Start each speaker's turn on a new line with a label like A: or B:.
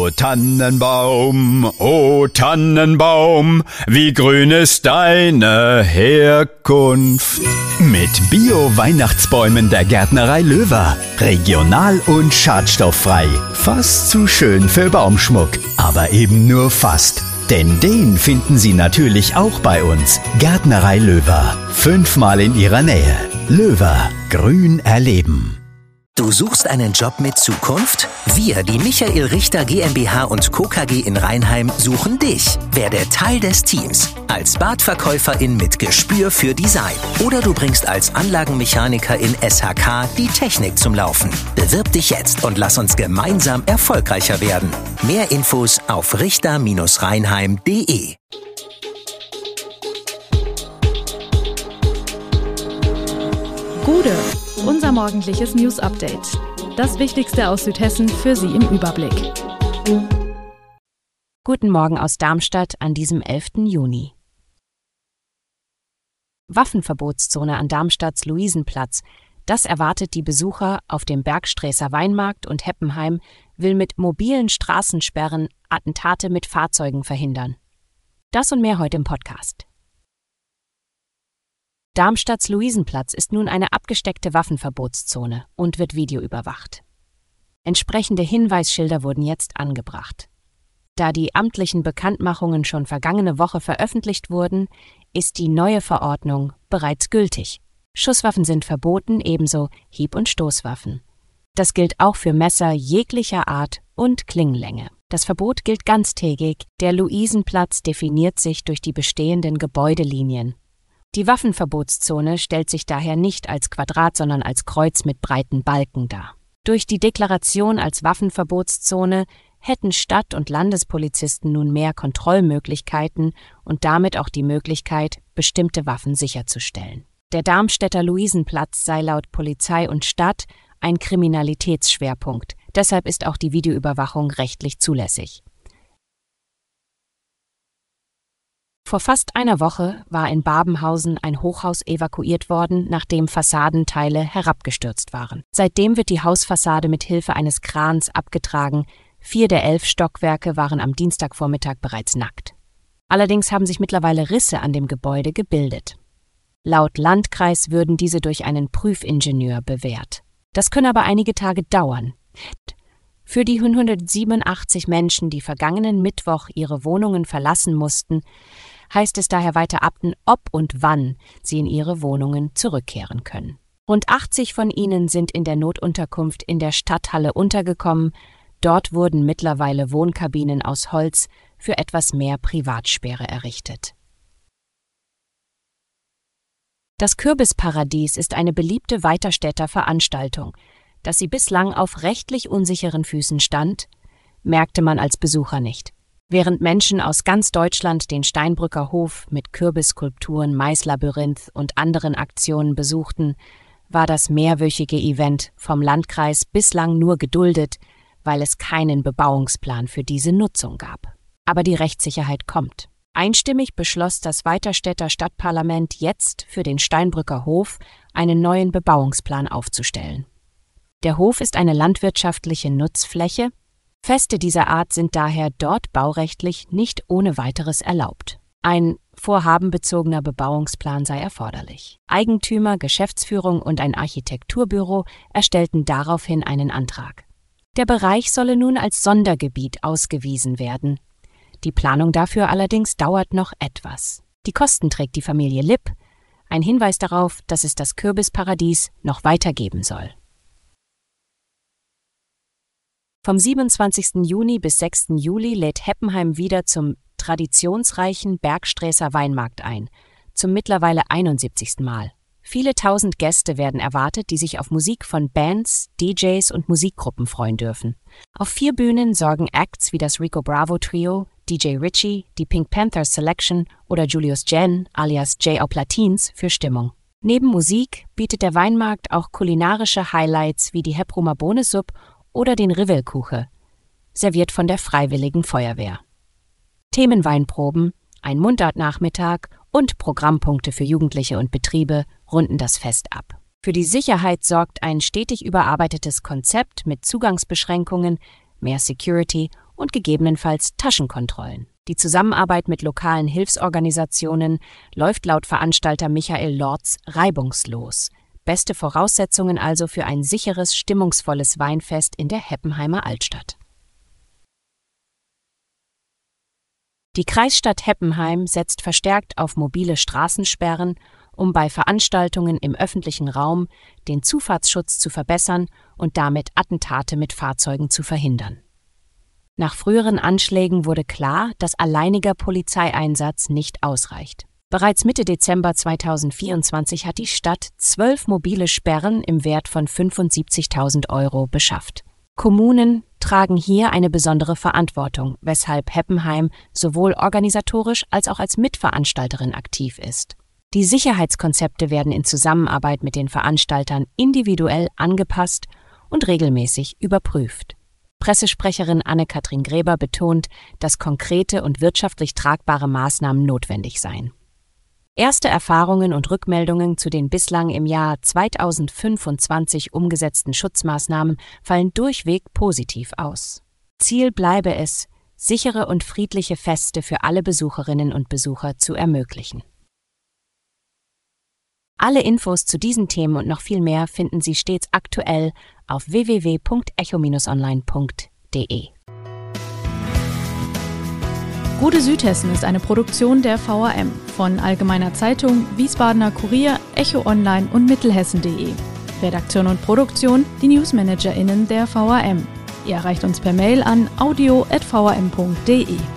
A: O Tannenbaum, wie grün ist deine Herkunft. Mit Bio-Weihnachtsbäumen der Gärtnerei Löwer. Regional und schadstofffrei. Fast zu schön für Baumschmuck. Aber eben nur fast. Denn den finden Sie natürlich auch bei uns. Gärtnerei Löwer. 5-mal in Ihrer Nähe. Löwer. Grün erleben.
B: Du suchst einen Job mit Zukunft? Wir, die Michael Richter GmbH und Co. KG in Rheinheim, suchen dich. Werde Teil des Teams. Als Badverkäuferin mit Gespür für Design. Oder du bringst als Anlagenmechaniker in SHK die Technik zum Laufen. Bewirb dich jetzt und lass uns gemeinsam erfolgreicher werden. Mehr Infos auf richter-rheinheim.de.
C: Gude, unser morgendliches News-Update. Das Wichtigste aus Südhessen für Sie im Überblick.
D: Guten Morgen aus Darmstadt an diesem 11. Juni. Waffenverbotszone an Darmstadts Luisenplatz. Das erwartet die Besucher auf dem Bergsträßer Weinmarkt und Heppenheim, will mit mobilen Straßensperren Attentate mit Fahrzeugen verhindern. Das und mehr heute im Podcast. Darmstadts Luisenplatz ist nun eine abgesteckte Waffenverbotszone und wird videoüberwacht. Entsprechende Hinweisschilder wurden jetzt angebracht. Da die amtlichen Bekanntmachungen schon vergangene Woche veröffentlicht wurden, ist die neue Verordnung bereits gültig. Schusswaffen sind verboten, ebenso Hieb- und Stoßwaffen. Das gilt auch für Messer jeglicher Art und Klingenlänge. Das Verbot gilt ganztägig. Der Luisenplatz definiert sich durch die bestehenden Gebäudelinien. Die Waffenverbotszone stellt sich daher nicht als Quadrat, sondern als Kreuz mit breiten Balken dar. Durch die Deklaration als Waffenverbotszone hätten Stadt- und Landespolizisten nun mehr Kontrollmöglichkeiten und damit auch die Möglichkeit, bestimmte Waffen sicherzustellen. Der Darmstädter Luisenplatz sei laut Polizei und Stadt ein Kriminalitätsschwerpunkt. Deshalb ist auch die Videoüberwachung rechtlich zulässig. Vor fast einer Woche war in Babenhausen ein Hochhaus evakuiert worden, nachdem Fassadenteile herabgestürzt waren. Seitdem wird die Hausfassade mit Hilfe eines Krans abgetragen. 4 der 11 Stockwerke waren am Dienstagvormittag bereits nackt. Allerdings haben sich mittlerweile Risse an dem Gebäude gebildet. Laut Landkreis würden diese durch einen Prüfingenieur bewährt. Das könne aber einige Tage dauern. Für die 187 Menschen, die vergangenen Mittwoch ihre Wohnungen verlassen mussten, heißt es daher weiter abwarten, ob und wann sie in ihre Wohnungen zurückkehren können. Rund 80 von ihnen sind in der Notunterkunft in der Stadthalle untergekommen. Dort wurden mittlerweile Wohnkabinen aus Holz für etwas mehr Privatsphäre errichtet. Das Kürbisparadies ist eine beliebte Weiterstädter Veranstaltung. Dass sie bislang auf rechtlich unsicheren Füßen stand, merkte man als Besucher nicht. Während Menschen aus ganz Deutschland den Steinbrücker Hof mit Kürbisskulpturen, Maislabyrinth und anderen Aktionen besuchten, war das mehrwöchige Event vom Landkreis bislang nur geduldet, weil es keinen Bebauungsplan für diese Nutzung gab. Aber die Rechtssicherheit kommt. Einstimmig beschloss das Weiterstädter Stadtparlament jetzt für den Steinbrücker Hof einen neuen Bebauungsplan aufzustellen. Der Hof ist eine landwirtschaftliche Nutzfläche. Feste dieser Art sind daher dort baurechtlich nicht ohne weiteres erlaubt. Ein vorhabenbezogener Bebauungsplan sei erforderlich. Eigentümer, Geschäftsführung und ein Architekturbüro erstellten daraufhin einen Antrag. Der Bereich solle nun als Sondergebiet ausgewiesen werden. Die Planung dafür allerdings dauert noch etwas. Die Kosten trägt die Familie Lipp. Ein Hinweis darauf, dass es das Kürbisparadies noch weitergeben soll. Vom 27. Juni bis 6. Juli lädt Heppenheim wieder zum traditionsreichen Bergsträßer Weinmarkt ein, zum mittlerweile 71. Mal. Viele tausend Gäste werden erwartet, die sich auf Musik von Bands, DJs und Musikgruppen freuen dürfen. Auf 4 Bühnen sorgen Acts wie das Rico Bravo Trio, DJ Richie, die Pink Panthers Selection oder Julius Jen alias J.O. Platins für Stimmung. Neben Musik bietet der Weinmarkt auch kulinarische Highlights wie die Heprumer Bohnesupp oder den Rivelkuche, serviert von der Freiwilligen Feuerwehr. Themenweinproben, ein Mundartnachmittag und Programmpunkte für Jugendliche und Betriebe runden das Fest ab. Für die Sicherheit sorgt ein stetig überarbeitetes Konzept mit Zugangsbeschränkungen, mehr Security und gegebenenfalls Taschenkontrollen. Die Zusammenarbeit mit lokalen Hilfsorganisationen läuft laut Veranstalter Michael Lorz reibungslos. Beste Voraussetzungen also für ein sicheres, stimmungsvolles Weinfest in der Heppenheimer Altstadt. Die Kreisstadt Heppenheim setzt verstärkt auf mobile Straßensperren, um bei Veranstaltungen im öffentlichen Raum den Zufahrtsschutz zu verbessern und damit Attentate mit Fahrzeugen zu verhindern. Nach früheren Anschlägen wurde klar, dass alleiniger Polizeieinsatz nicht ausreicht. Bereits Mitte Dezember 2024 hat die Stadt 12 mobile Sperren im Wert von 75.000 € beschafft. Kommunen tragen hier eine besondere Verantwortung, weshalb Heppenheim sowohl organisatorisch als auch als Mitveranstalterin aktiv ist. Die Sicherheitskonzepte werden in Zusammenarbeit mit den Veranstaltern individuell angepasst und regelmäßig überprüft. Pressesprecherin Anne-Kathrin Gräber betont, dass konkrete und wirtschaftlich tragbare Maßnahmen notwendig seien. Erste Erfahrungen und Rückmeldungen zu den bislang im Jahr 2025 umgesetzten Schutzmaßnahmen fallen durchweg positiv aus. Ziel bleibe es, sichere und friedliche Feste für alle Besucherinnen und Besucher zu ermöglichen. Alle Infos zu diesen Themen und noch viel mehr finden Sie stets aktuell auf www.echo-online.de.
C: Gute Südhessen ist eine Produktion der VRM von Allgemeiner Zeitung, Wiesbadener Kurier, Echo Online und Mittelhessen.de. Redaktion und Produktion die NewsmanagerInnen der VRM. Ihr erreicht uns per Mail an audio@vrm.de.